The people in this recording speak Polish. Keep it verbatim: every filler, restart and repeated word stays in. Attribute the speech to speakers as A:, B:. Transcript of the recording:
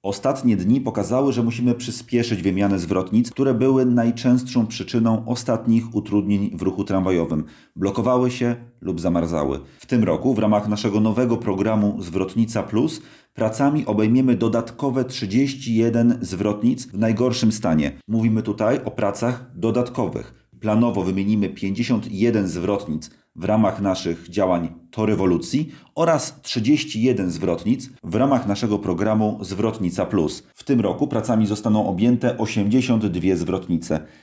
A: Ostatnie dni pokazały, że musimy przyspieszyć wymianę zwrotnic, które były najczęstszą przyczyną ostatnich utrudnień w ruchu tramwajowym. Blokowały się lub zamarzały. W tym roku w ramach naszego nowego programu Zwrotnica Plus pracami obejmiemy dodatkowe trzydzieści jeden zwrotnic w najgorszym stanie. Mówimy tutaj o pracach dodatkowych. Planowo wymienimy pięćdziesiąt jeden zwrotnic w ramach naszych działań To Rewolucji oraz trzydzieści jeden zwrotnic w ramach naszego programu Zwrotnica Plus. W tym roku pracami zostaną objęte osiemdziesiąt dwie zwrotnice.